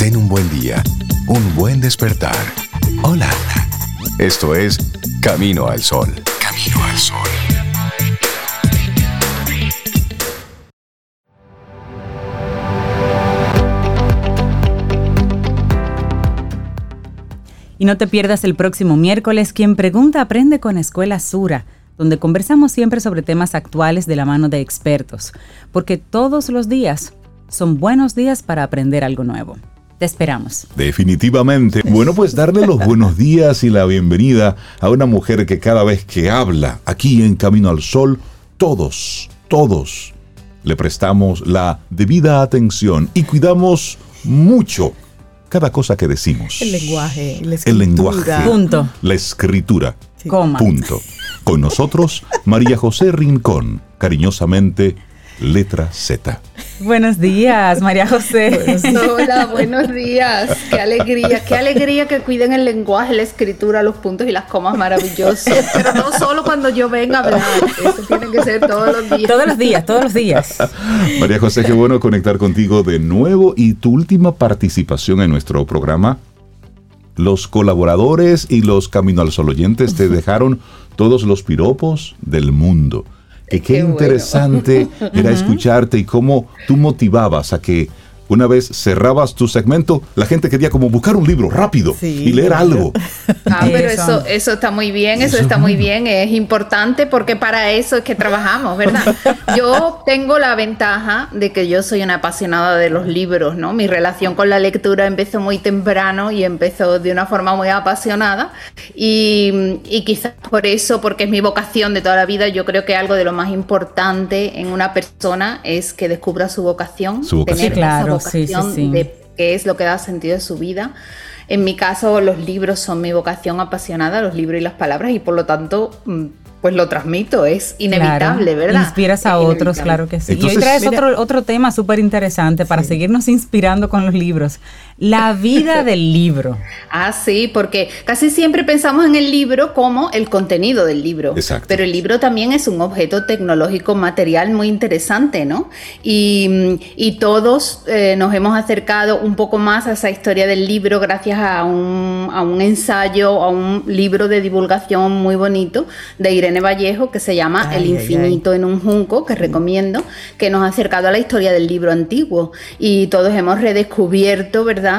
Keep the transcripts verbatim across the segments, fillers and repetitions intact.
Ten un buen día, un buen despertar. Hola. Esto es Camino al Sol. Camino al Sol. Y no te pierdas el próximo miércoles Quien Pregunta Aprende con Escuela Sura, donde conversamos siempre sobre temas actuales de la mano de expertos, porque todos los días son buenos días para aprender algo nuevo. Te esperamos. Definitivamente. Bueno, pues darle los buenos días y la bienvenida a una mujer que cada vez que habla aquí en Camino al Sol, todos, todos le prestamos la debida atención y cuidamos mucho cada cosa que decimos. El lenguaje, la escritura. El lenguaje. Punto. La escritura. Sí. Coma. Punto. Con nosotros, María José Rincón, cariñosamente, letra Z. Buenos días, María José. Hola, buenos días. Qué alegría, qué alegría que cuiden el lenguaje, la escritura, los puntos y las comas, maravilloso. Pero no solo cuando yo venga a hablar, eso tiene que ser todos los días. Todos los días, todos los días. María José, qué bueno conectar contigo de nuevo y tu última participación en nuestro programa. Los colaboradores y los Camino al Sol oyentes te dejaron todos los piropos del mundo. Que qué, qué interesante bueno. era escucharte y cómo tú motivabas a que una vez cerrabas tu segmento, la gente quería como buscar un libro rápido sí, y leer claro. algo. Ah, pero eso, eso está muy bien, eso, eso está muy bien, es importante porque para eso es que trabajamos, ¿verdad? Yo tengo la ventaja de que yo soy una apasionada de los libros, ¿no? Mi relación con la lectura empezó muy temprano y empezó de una forma muy apasionada y, y quizás por eso, porque es mi vocación de toda la vida, yo creo que algo de lo más importante en una persona es que descubra su vocación, su vocación. tener Sí, claro. esa vocación Sí, sí, sí. de qué es lo que da sentido a su vida. En mi caso, los libros son mi vocación apasionada, los libros y las palabras, y por lo tanto, pues lo transmito, es inevitable, claro. ¿verdad? Inspiras a es otros, claro que sí. Entonces, y hoy traes mira, otro, otro tema súper interesante para sí. seguirnos inspirando con los libros. La vida del libro. Ah, sí, porque casi siempre pensamos en el libro como el contenido del libro. Exacto. Pero el libro también es un objeto tecnológico material muy interesante, ¿no? Y, y todos eh, nos hemos acercado un poco más a esa historia del libro gracias a un, a un ensayo, a un libro de divulgación muy bonito de Irene Vallejo que se llama ay, El infinito ay, ay. en un junco, que recomiendo, que nos ha acercado a la historia del libro antiguo. Y todos hemos redescubierto, ¿verdad?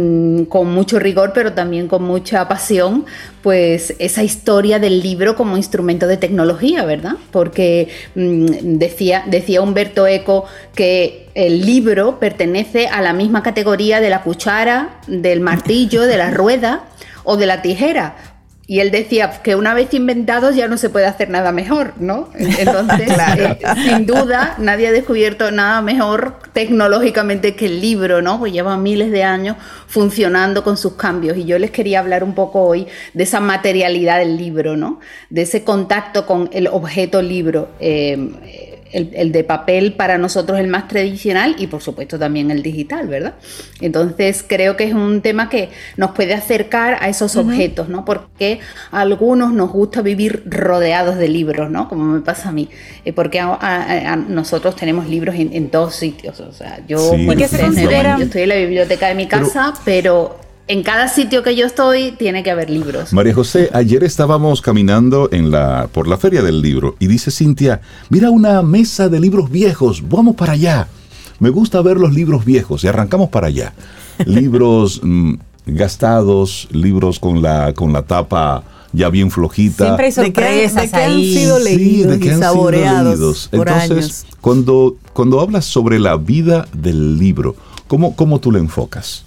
Con mucho rigor, pero también con mucha pasión, pues esa historia del libro como instrumento de tecnología, ¿verdad? Porque mmm, decía, decía Humberto Eco que el libro pertenece a la misma categoría de la cuchara, del martillo, de la rueda o de la tijera. Y él decía que una vez inventados ya no se puede hacer nada mejor, ¿no? Entonces, claro. eh, sin duda, nadie ha descubierto nada mejor tecnológicamente que el libro, ¿no? Pues lleva miles de años funcionando con sus cambios. Y yo les quería hablar un poco hoy de esa materialidad del libro, ¿no? De ese contacto con el objeto libro. Eh, El, el de papel para nosotros el más tradicional y por supuesto también el digital, ¿verdad? Entonces creo que es un tema que nos puede acercar a esos uh-huh. objetos, ¿no? Porque a algunos nos gusta vivir rodeados de libros, ¿no? Como me pasa a mí, eh, porque a, a, a nosotros tenemos libros en, en todos sitios, o sea, yo, sí, ¿por qué se consideran? Yo estoy en la biblioteca de mi casa, pero, pero en cada sitio que yo estoy tiene que haber libros. María José, ayer estábamos caminando en la por la Feria del Libro y dice Cintia, mira una mesa de libros viejos, vamos para allá. Me gusta ver los libros viejos y arrancamos para allá. Libros mmm, gastados, libros con la, con la tapa ya bien flojita. Siempre hay sorpresas de que, de que ahí. han sido leídos sí, de que y han saboreados sido leídos. por Entonces, años. Cuando, cuando hablas sobre la vida del libro, ¿cómo, cómo tú lo enfocas?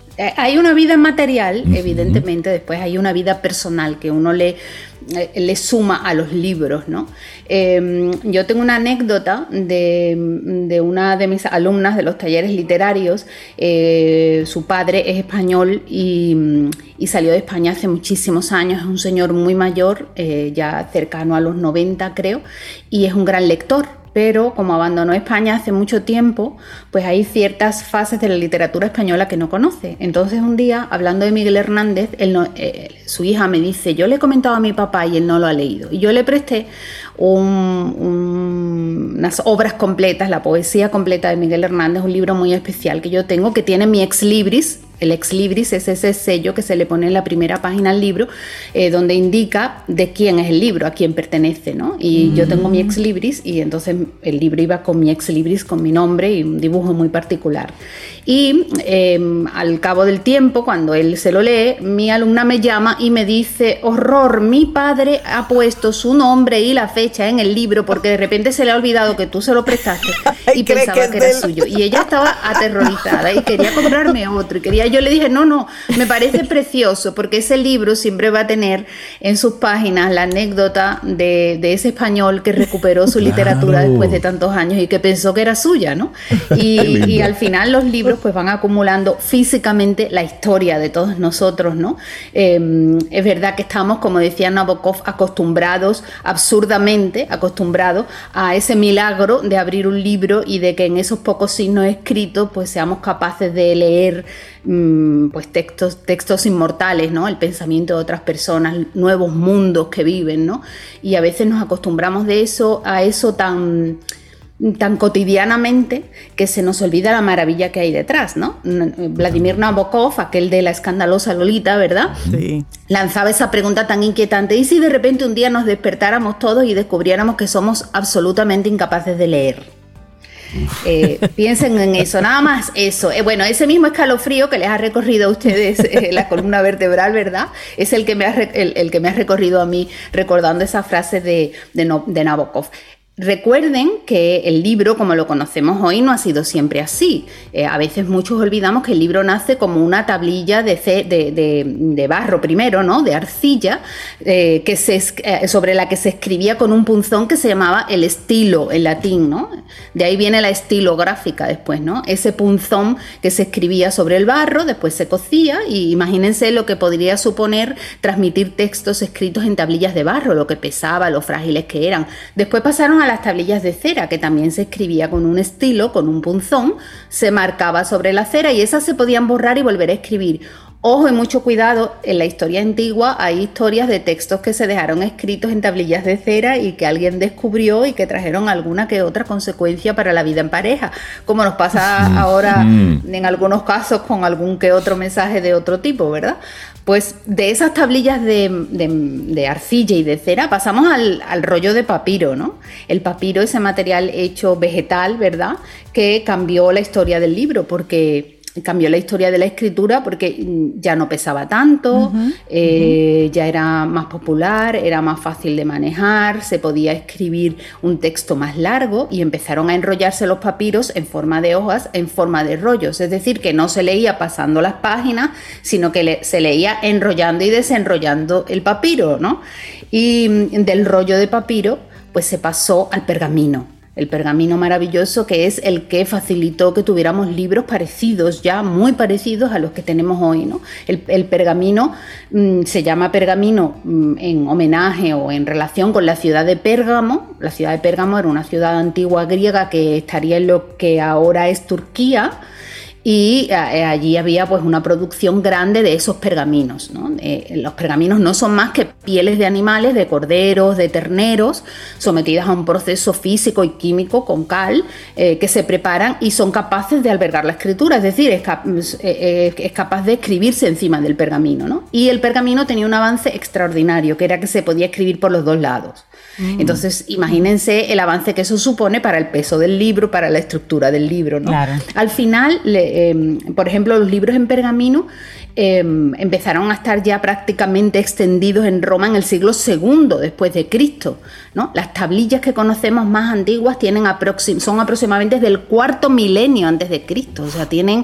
Hay una vida material, uh-huh. evidentemente, después hay una vida personal que uno le, le suma a los libros, ¿no? Eh, yo tengo una anécdota de, de una de mis alumnas de los talleres literarios. Eh, su padre es español y, y salió de España hace muchísimos años. Es un señor muy mayor, eh, ya cercano a los noventa creo, y es un gran lector. Pero como abandonó España hace mucho tiempo, pues hay ciertas fases de la literatura española que no conoce. Entonces un día, hablando de Miguel Hernández, él no, eh, su hija me dice, yo le he comentado a mi papá y él no lo ha leído. Y yo le presté un, un unas obras completas, la poesía completa de Miguel Hernández, un libro muy especial que yo tengo, que tiene mi ex libris. El ex libris es ese sello que se le pone en la primera página al libro, eh, donde indica de quién es el libro, a quién pertenece, ¿no? Y mm. yo tengo mi ex libris, y entonces el libro iba con mi ex libris, con mi nombre y un dibujo muy particular. Y eh, al cabo del tiempo, cuando él se lo lee, mi alumna me llama y me dice: horror, mi padre ha puesto su nombre y la fecha en el libro porque de repente se le ha olvidado que tú se lo prestaste y pensaba que, que era suyo. Y ella estaba aterrorizada y quería comprarme otro y quería. Yo le dije, no, no, me parece precioso, porque ese libro siempre va a tener en sus páginas la anécdota de, de ese español que recuperó su claro. literatura después de tantos años y que pensó que era suya, ¿no? Y, y al final los libros pues van acumulando físicamente la historia de todos nosotros, ¿no? Eh, es verdad que estamos, como decía Nabokov, acostumbrados, absurdamente acostumbrados a ese milagro de abrir un libro y de que en esos pocos signos escritos pues seamos capaces de leer pues textos, textos inmortales, ¿no? El pensamiento de otras personas, nuevos mundos que viven, ¿no? Y a veces nos acostumbramos de eso a eso tan, tan cotidianamente que se nos olvida la maravilla que hay detrás, ¿no? Vladimir Nabokov, aquel de la escandalosa Lolita, ¿verdad? Sí. Lanzaba esa pregunta tan inquietante: ¿y si de repente un día nos despertáramos todos y descubriéramos que somos absolutamente incapaces de leer? Eh, piensen en eso, nada más eso. Eh, bueno, ese mismo escalofrío que les ha recorrido a ustedes eh, la columna vertebral, ¿verdad? Es el que me ha, el, el que me ha recorrido a mí recordando esa frase de, de, no, de Nabokov. Recuerden que el libro, como lo conocemos hoy, no ha sido siempre así. Eh, a veces muchos olvidamos que el libro nace como una tablilla de, de, de, de barro primero, ¿no? De arcilla, eh, que se, eh, sobre la que se escribía con un punzón que se llamaba el estilo en latín, ¿no? De ahí viene la estilográfica después, ¿no? Ese punzón que se escribía sobre el barro, después se cocía, y imagínense lo que podría suponer transmitir textos escritos en tablillas de barro, lo que pesaba, lo frágiles que eran. Después pasaron a las tablillas de cera, que también se escribía con un estilo, con un punzón, se marcaba sobre la cera y esas se podían borrar y volver a escribir. Ojo y mucho cuidado, en la historia antigua hay historias de textos que se dejaron escritos en tablillas de cera y que alguien descubrió y que trajeron alguna que otra consecuencia para la vida en pareja, como nos pasa ahora en algunos casos con algún que otro mensaje de otro tipo, ¿verdad? Pues de esas tablillas de, de, de arcilla y de cera pasamos al, al rollo de papiro, ¿no? El papiro, ese material hecho vegetal, ¿verdad?, que cambió la historia del libro, porque cambió la historia de la escritura porque ya no pesaba tanto, uh-huh, eh, uh-huh. ya era más popular, era más fácil de manejar, se podía escribir un texto más largo y empezaron a enrollarse los papiros en forma de hojas, en forma de rollos, es decir, que no se leía pasando las páginas, sino que le, se leía enrollando y desenrollando el papiro, ¿no? Y del rollo de papiro pues se pasó al pergamino. El pergamino maravilloso, que es el que facilitó que tuviéramos libros parecidos, ya muy parecidos a los que tenemos hoy, ¿no? El, el pergamino mmm, se llama pergamino mmm, en homenaje o en relación con la ciudad de Pérgamo. La ciudad de Pérgamo era una ciudad antigua griega que estaría en lo que ahora es Turquía. Y eh, allí había pues una producción grande de esos pergaminos, ¿no? Eh, los pergaminos no son más que pieles de animales, de corderos, de terneros, sometidas a un proceso físico y químico con cal, eh, que se preparan y son capaces de albergar la escritura, es decir, es, cap eh, es capaz de escribirse encima del pergamino, ¿no? Y el pergamino tenía un avance extraordinario, que era que se podía escribir por los dos lados. Mm. Entonces, imagínense el avance que eso supone para el peso del libro, para la estructura del libro, ¿no? Claro. Al final, le, eh, por ejemplo, los libros en pergamino eh, empezaron a estar ya prácticamente extendidos en Roma en el siglo segundo después de Cristo, ¿no? Las tablillas que conocemos más antiguas tienen aproxim son aproximadamente del cuarto milenio antes de Cristo, o sea, tienen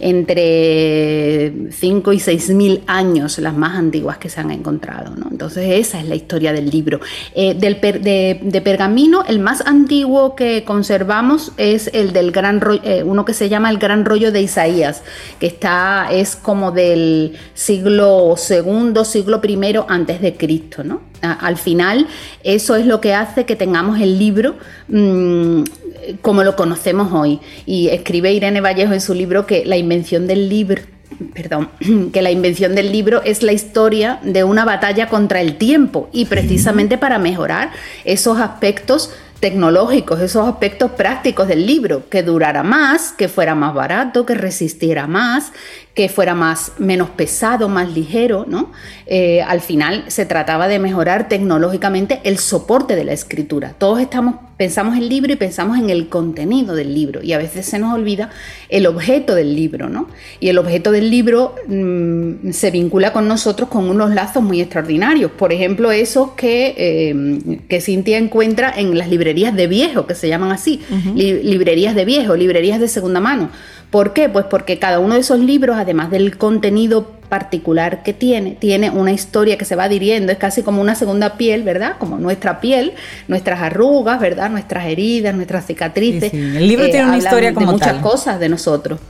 entre cinco y seis mil años las más antiguas que se han encontrado, ¿no? Entonces esa es la historia del libro. Eh, del per de, de pergamino, el más antiguo que conservamos es el del gran rollo, eh, uno que se llama el Gran Rollo de Isaías, que está, es como del siglo segundo, siglo primero antes de Cristo, ¿no? A, al final, eso es lo que hace que tengamos el libro mmm, como lo conocemos hoy. Y escribe Irene Vallejo en su libro que la invención del libro Perdón, que la invención del libro es la historia de una batalla contra el tiempo y precisamente para mejorar esos aspectos tecnológicos, esos aspectos prácticos del libro, que durara más, que fuera más barato, que resistiera más, que fuera más, menos pesado, más ligero, ¿no? Eh, al final se trataba de mejorar tecnológicamente el soporte de la escritura. Todos estamos, pensamos en el libro y pensamos en el contenido del libro, y a veces se nos olvida el objeto del libro, ¿no? Y el objeto del libro mmm, se vincula con nosotros con unos lazos muy extraordinarios. Por ejemplo, esos que, eh, que Cintia encuentra en las librerías de viejo, que se llaman así, uh-huh. Li- librerías de viejo, librerías de segunda mano. ¿Por qué? Pues porque cada uno de esos libros, además del contenido particular que tiene, tiene una historia que se va adhiriendo, es casi como una segunda piel, ¿verdad? Como nuestra piel, nuestras arrugas, ¿verdad? Nuestras heridas, nuestras cicatrices. Sí, sí. El libro eh, tiene una historia como de muchas tal. cosas de nosotros.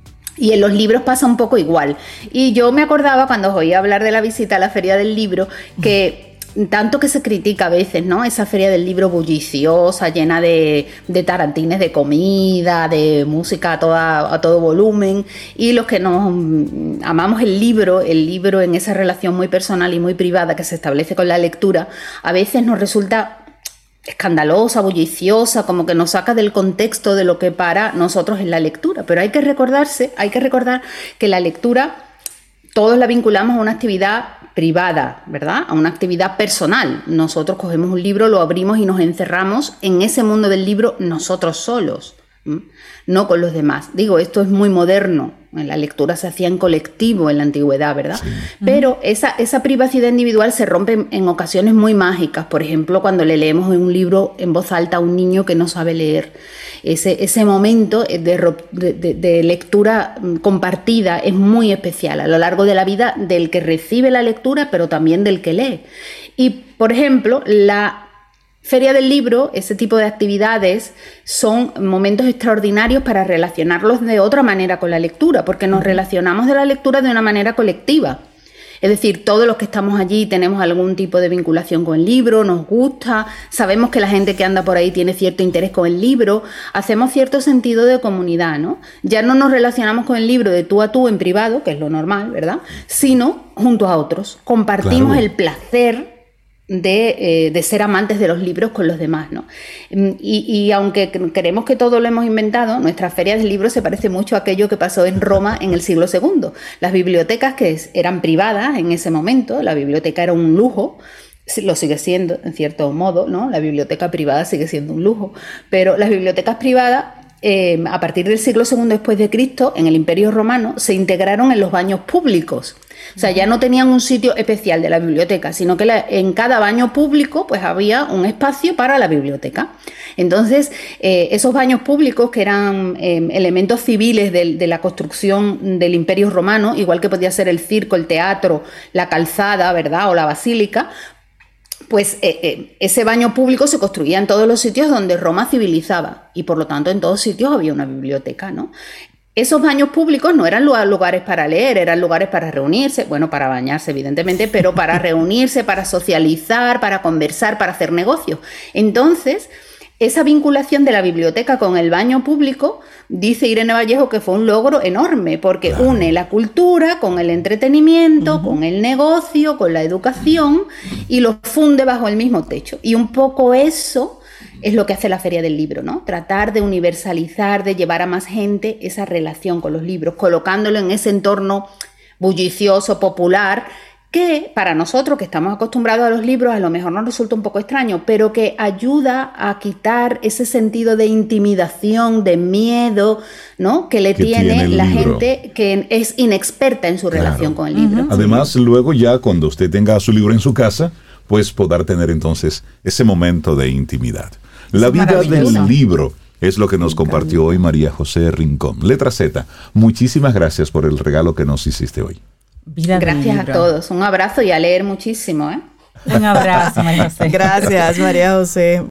Y en los libros pasa un poco igual. Y yo me acordaba cuando os oía hablar de la visita a la Feria del Libro, que tanto que se critica a veces, ¿no? Esa feria del libro bulliciosa, llena de, de tarantines de comida, de música a, toda, a todo volumen, y los que nos amamos el libro, el libro en esa relación muy personal y muy privada que se establece con la lectura, a veces nos resulta escandalosa, bulliciosa, como que nos saca del contexto de lo que para nosotros es la lectura. Pero hay que recordarse, hay que recordar que la lectura todos la vinculamos a una actividad privada, ¿verdad? A una actividad personal. Nosotros cogemos un libro, lo abrimos y nos encerramos en ese mundo del libro nosotros solos, ¿m? No con los demás. Digo, esto es muy moderno. La lectura se hacía en colectivo en la antigüedad, ¿verdad? Sí. Pero esa, esa privacidad individual se rompe en, en ocasiones muy mágicas. Por ejemplo, cuando le leemos un libro en voz alta a un niño que no sabe leer. Ese, ese momento de, de, de lectura compartida es muy especial a lo largo de la vida del que recibe la lectura, pero también del que lee. Y, por ejemplo, la Feria del Libro, ese tipo de actividades son momentos extraordinarios para relacionarlos de otra manera con la lectura, porque nos relacionamos de la lectura de una manera colectiva. Es decir, todos los que estamos allí tenemos algún tipo de vinculación con el libro, nos gusta, sabemos que la gente que anda por ahí tiene cierto interés con el libro, hacemos cierto sentido de comunidad, ¿no? Ya no nos relacionamos con el libro de tú a tú en privado, que es lo normal, ¿verdad? Sino junto a otros. Compartimos claro. el placer De, eh, de ser amantes de los libros con los demás, ¿no? Y, y aunque creemos que todo lo hemos inventado, nuestra feria del libro se parece mucho a aquello que pasó en Roma en el siglo segundo. Las bibliotecas que eran privadas en ese momento, la biblioteca era un lujo, lo sigue siendo en cierto modo, ¿no? La biblioteca privada sigue siendo un lujo, pero las bibliotecas privadas eh, a partir del siglo segundo después de Cristo, en el Imperio Romano, se integraron en los baños públicos. O sea, ya no tenían un sitio especial de la biblioteca, sino que la, en cada baño público pues había un espacio para la biblioteca. Entonces, eh, esos baños públicos, que eran eh, elementos civiles de, de la construcción del Imperio Romano, igual que podía ser el circo, el teatro, la calzada, ¿verdad?, o la basílica, pues eh, eh, ese baño público se construía en todos los sitios donde Roma civilizaba, y por lo tanto en todos sitios había una biblioteca, ¿no? Esos baños públicos no eran lugares para leer, eran lugares para reunirse, bueno, para bañarse evidentemente, pero para reunirse, para socializar, para conversar, para hacer negocios. Entonces, esa vinculación de la biblioteca con el baño público, dice Irene Vallejo que fue un logro enorme, porque claro. une la cultura con el entretenimiento, uh-huh. con el negocio, con la educación, y los funde bajo el mismo techo. Y un poco eso es lo que hace la Feria del Libro, ¿no? Tratar de universalizar, de llevar a más gente esa relación con los libros, colocándolo en ese entorno bullicioso, popular, que para nosotros que estamos acostumbrados a los libros a lo mejor nos resulta un poco extraño, pero que ayuda a quitar ese sentido de intimidación, de miedo, ¿no?, que le que tiene, tiene la libro. gente que es inexperta en su claro. relación con el libro. Uh-huh. Además, luego ya cuando usted tenga su libro en su casa, pues podrá tener entonces ese momento de intimidad. La vida del libro es lo que nos compartió hoy María José Rincón. Letra Z, muchísimas gracias por el regalo que nos hiciste hoy. Vida gracias a todos. Un abrazo y a leer muchísimo, ¿eh? Un abrazo, María José. Gracias, María José.